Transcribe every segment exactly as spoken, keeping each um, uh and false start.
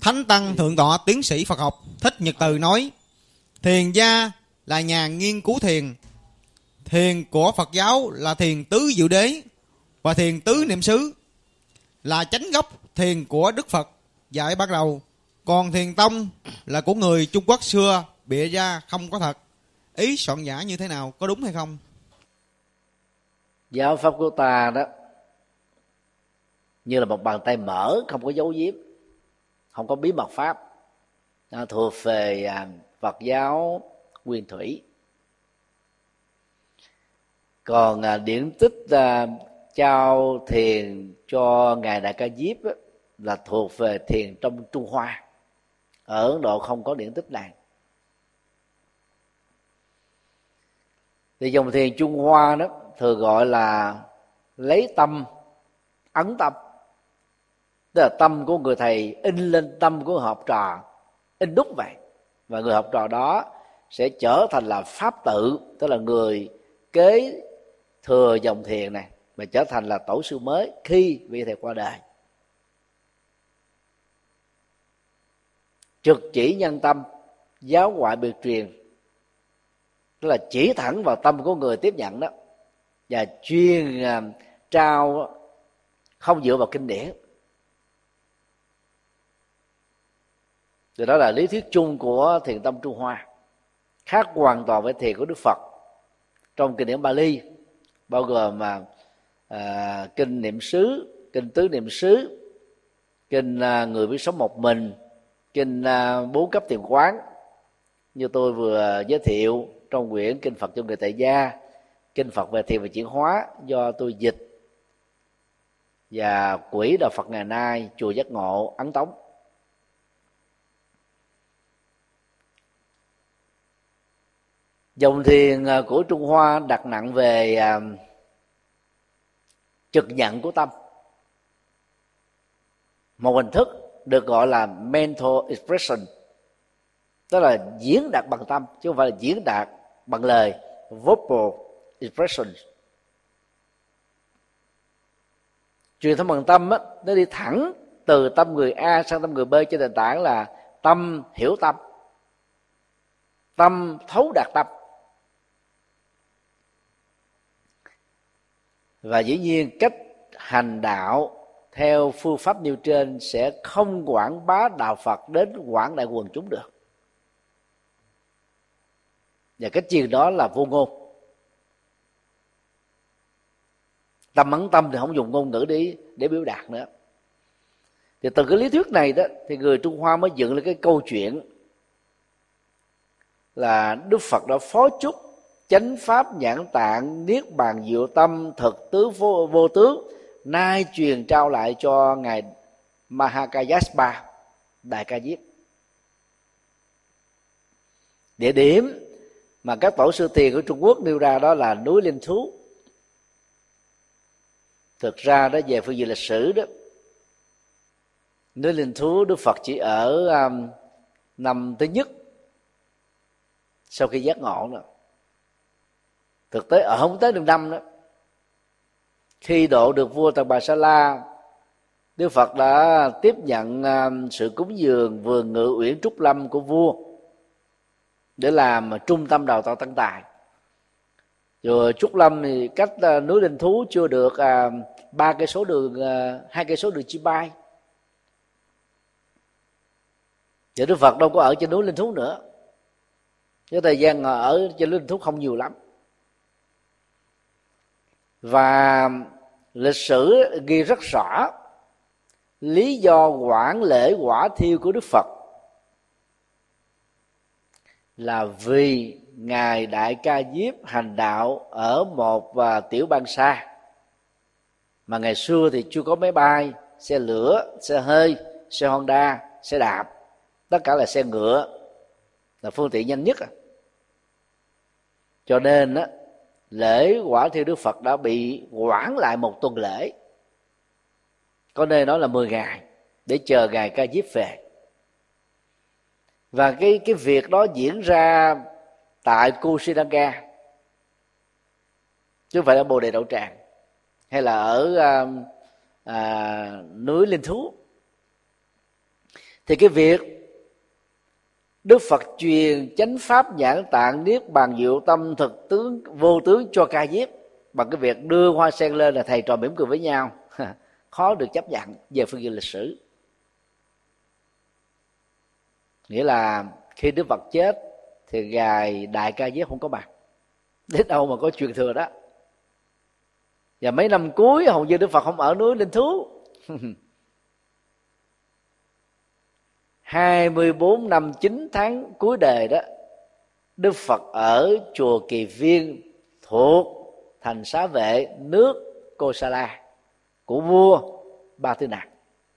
Thánh tăng thượng tọa tiến sĩ Phật học Thích Nhật Từ nói: thiền gia là nhà nghiên cứu thiền. Thiền của Phật giáo là thiền tứ diệu đế và thiền tứ niệm xứ, là chánh gốc thiền của Đức Phật dạy ban đầu. Còn thiền tông là của người Trung Quốc xưa bịa ra, không có thật. Ý soạn giả như thế nào, có đúng hay không? Giáo pháp của ta đó như là một bàn tay mở, không có dấu giếm, không có bí mật pháp, à, thuộc về à, Phật giáo nguyên thủy. Còn à, điển tích à, trao thiền cho ngài Đại Ca Diếp á, là thuộc về thiền trong Trung Hoa. Ở Ấn Độ không có điển tích này. Thì dòng thiền Trung Hoa đó thường gọi là lấy tâm ấn tâm, tức là tâm của người thầy in lên tâm của học trò, in đúc vậy, và người học trò đó sẽ trở thành là pháp tự, tức là người kế thừa dòng thiền này, và trở thành là tổ sư mới khi vị thầy qua đời. Trực chỉ nhân tâm, giáo ngoại biệt truyền, tức là chỉ thẳng vào tâm của người tiếp nhận đó, và chuyên uh, trao không dựa vào kinh điển. Thì đó là lý thuyết chung của thiền tông Trung Hoa, khác hoàn toàn với thiền của Đức Phật. Trong kinh điển Bali bao gồm mà à, kinh niệm xứ, kinh tứ niệm xứ, kinh à, người biết sống một mình, kinh à, bốn cấp thiền quán như tôi vừa giới thiệu trong quyển kinh Phật cho người tại gia, kinh Phật về thiền và chuyển hóa do tôi dịch, và Quỹ Đạo Phật ngày nay, chùa Giác Ngộ, Ấn Tống. Dòng thiền của Trung Hoa đặt nặng về uh, trực nhận của tâm, một hình thức được gọi là mental expression, tức là diễn đạt bằng tâm chứ không phải là diễn đạt bằng lời, vocal expression. Truyền thông bằng tâm á, nó đi thẳng từ tâm người A sang tâm người B trên nền tảng là tâm hiểu tâm, tâm thấu đạt tâm. Và dĩ nhiên cách hành đạo theo phương pháp nêu trên sẽ không quảng bá đạo Phật đến quảng đại quần chúng được, và cách truyền đó là vô ngôn. Tâm ấn tâm thì không dùng ngôn ngữ để để biểu đạt nữa. Thì từ cái lý thuyết này đó thì người Trung Hoa mới dựng lên cái câu chuyện là Đức Phật đã phó chúc chánh pháp nhãn tạng niết bàn diệu tâm thực tứ vô, vô tướng, nay truyền trao lại cho ngài Mahakayaspa, Đại Ca Diếp. Địa điểm mà các tổ sư thiền của Trung Quốc nêu ra đó là núi Linh Thú. Thực ra đó, về phương diện lịch sử đó, núi Linh Thú Đức Phật chỉ ở um, năm thứ nhất sau khi giác ngộ đó. Thực tế ở không tới được năm đó. Khi độ được vua Tần Bà Sa La, Đức Phật đã tiếp nhận um, sự cúng dường vườn ngự uyển Trúc Lâm của vua để làm trung tâm đào tạo tăng tài. Rồi Trúc Lâm thì cách uh, núi Linh Thú chưa được ba uh, cây số đường, hai uh, cây số đường chim bay. Và Đức Phật đâu có ở trên núi Linh Thú nữa. Cái thời gian ở trên núi Linh Thú không nhiều lắm. Và lịch sử ghi rất rõ lý do hoãn lễ quả thiêu của Đức Phật là vì ngài Đại Ca Diếp hành đạo ở một và tiểu bang xa, mà ngày xưa thì chưa có máy bay, xe lửa, xe hơi, xe Honda, xe đạp, tất cả là xe ngựa, là phương tiện nhanh nhất. Cho nên á, lễ quả thiêu Đức Phật đã bị hoãn lại một tuần lễ, có nơi nói là mười ngày, để chờ ngài Ca Diếp về. Và cái cái việc đó diễn ra tại Kusinanga, chứ không phải ở Bồ Đề Đậu Tràng hay là ở à, à, núi Linh Thú. Thì cái việc Đức Phật truyền chánh pháp nhãn tạng niết bàn diệu tâm thực tướng vô tướng cho Ca Diếp bằng cái việc đưa hoa sen lên là thầy trò mỉm cười với nhau, khó được chấp nhận về phương diện lịch sử. Nghĩa là khi Đức Phật chết thì ngài Đại Ca Diếp không có mặt, đến đâu mà có truyền thừa đó. Và mấy năm cuối hầu như Đức Phật không ở núi Linh Thú. hai mươi bốn năm chín tháng cuối đời đó, Đức Phật ở chùa Kỳ Viên thuộc thành xá vệ nước Kosala của vua Ba Tư Nặc.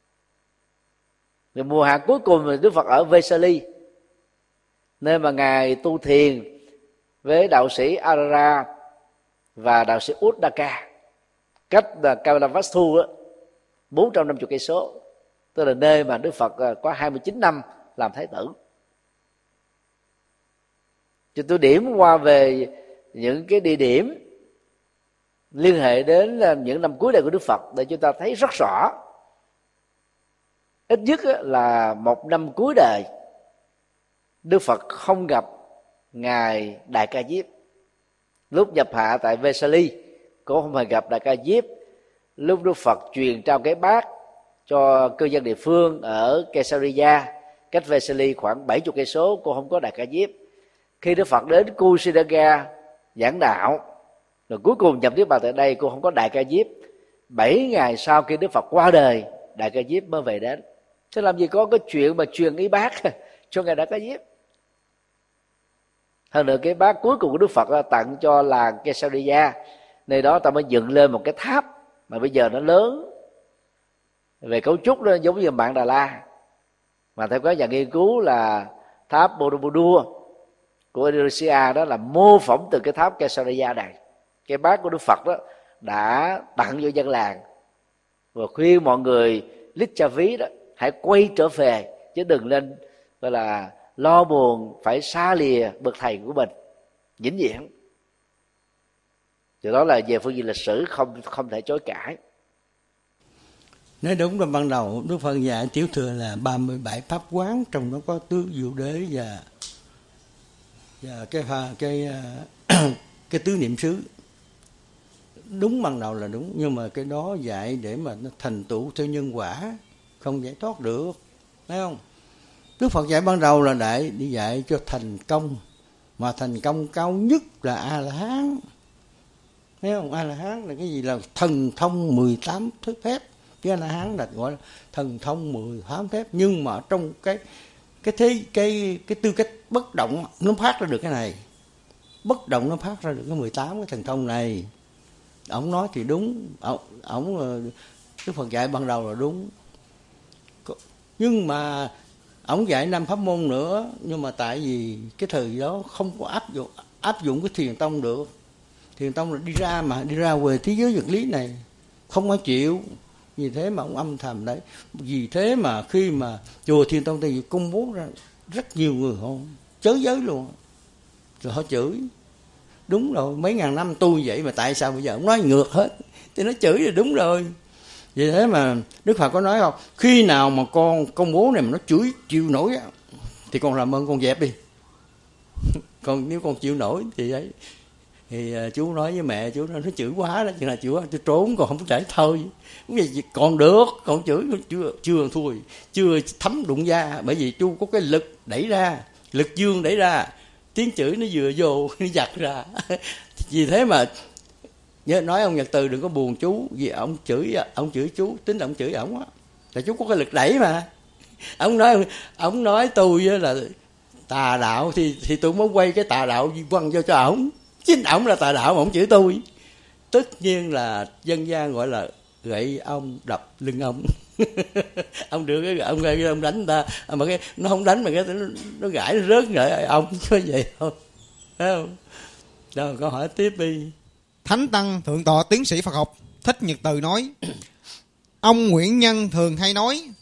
Rồi mùa hạ cuối cùng Đức Phật ở Vesali, nơi mà ngài tu thiền với đạo sĩ Arara và đạo sĩ Uddaka, cách Kavalavastu bốn trăm năm mươi cây số, tức là nơi mà Đức Phật có hai mươi chín năm làm thái tử. Cho tôi điểm qua về những cái địa điểm liên hệ đến những năm cuối đời của Đức Phật để chúng ta thấy rất rõ. Ít nhất là một năm cuối đời Đức Phật không gặp ngài Đại Ca Diếp. Lúc nhập hạ tại Vesali cũng không hề gặp Đại Ca Diếp. Lúc Đức Phật truyền trao cái bát cho cư dân địa phương ở Caesarea cách Vesali khoảng bảy mươi cây số, cô không có Đại Ca Diếp. Khi Đức Phật đến Kusinaga giảng đạo rồi cuối cùng nhập niết bàn tại đây, cô không có Đại Ca Diếp. Bảy ngày sau khi Đức Phật qua đời, Đại Ca Diếp mới về đến. Thế làm gì có cái chuyện mà truyền ý bát cho ngài Đại Ca Diếp. Hơn nữa cái bát cuối cùng của Đức Phật tặng cho làng Caesarea, nơi đó ta mới dựng lên một cái tháp mà bây giờ nó lớn về cấu trúc, nó giống như Mạng Đà La, mà theo các nhà nghiên cứu là tháp Borobudur của Indonesia đó là mô phỏng từ cái tháp Caesarea này. Cái bát của Đức Phật đó đã tặng cho dân làng và khuyên mọi người lít cha ví đó hãy quay trở về, chứ đừng nên gọi là lo buồn phải xa lìa bậc thầy của mình vĩnh viễn. Điều đó là về phương diện lịch sử không không thể chối cãi. Nói đúng là ban đầu Đức Phật dạy tiểu thừa là ba mươi bảy pháp quán, trong đó có tứ diệu đế và và cái cái cái, cái tứ niệm xứ. Đúng ban đầu là đúng, nhưng mà cái đó dạy để mà nó thành tựu theo nhân quả, không giải thoát được, thấy không? Đức Phật dạy ban đầu là đại đi dạy cho thành công, mà thành công cao nhất là A La Hán, thấy không? A La Hán là cái gì? Là thần thông mười tám thứ phép. Cái A La Hán là gọi là thần thông mười tám phép, nhưng mà trong cái cái thế cái cái tư cách bất động nó phát ra được cái này, bất động nó phát ra được cái mười tám cái thần thông này. Ông nói thì đúng, ông, ông Đức Phật dạy ban đầu là đúng, nhưng mà ông dạy năm pháp môn nữa, nhưng mà tại vì cái thời đó không có áp dụng áp dụng cái thiền tông được. Thiền tông là đi ra mà đi ra về thế giới vật lý này không có chịu, vì thế mà ông âm thầm đấy. Vì thế mà khi mà chùa Thiền Tông thì công bố ra rất nhiều người họ chới giới luôn, rồi họ chửi. Đúng rồi, mấy ngàn năm tu vậy mà tại sao bây giờ ông nói ngược hết, thì nó chửi là đúng rồi. Vì thế mà Đức Phật có nói không, khi nào mà con công bố này mà nó chửi chịu nổi thì con làm ơn con dẹp đi. Còn nếu con chịu nổi thì ấy, thì chú nói với mẹ, chú nói nó chửi quá đó, chừng là chửi tôi trốn còn không thể thôi. Còn được, còn chửi chưa chưa thua, chưa thấm đụng da, bởi vì chú có cái lực đẩy ra, lực dương đẩy ra, tiếng chửi nó vừa vô nó giật ra. Vì thế mà nhớ nói ông Nhật Từ đừng có buồn chú, vì ông chửi ông chửi chú, tính là ông chửi ổng á, là chú có cái lực đẩy mà. Ông nói ông nói tôi là tà đạo thì thì tôi mới quay cái tà đạo quăng vô cho ổng, chính ổng là tà đạo mà ổng chửi tôi. Tất nhiên là dân gian gọi là gậy ông đập lưng ông. Ông đưa cái ông gây ông đánh ta, mà cái nó không đánh mà cái nó, nó gãi nó rớt lại ông, có vậy thôi, thấy không? Rồi câu hỏi tiếp đi. Thánh tăng thượng tọa tiến sĩ Phật học Thích Nhật Từ nói: ông Nguyễn Nhân thường hay nói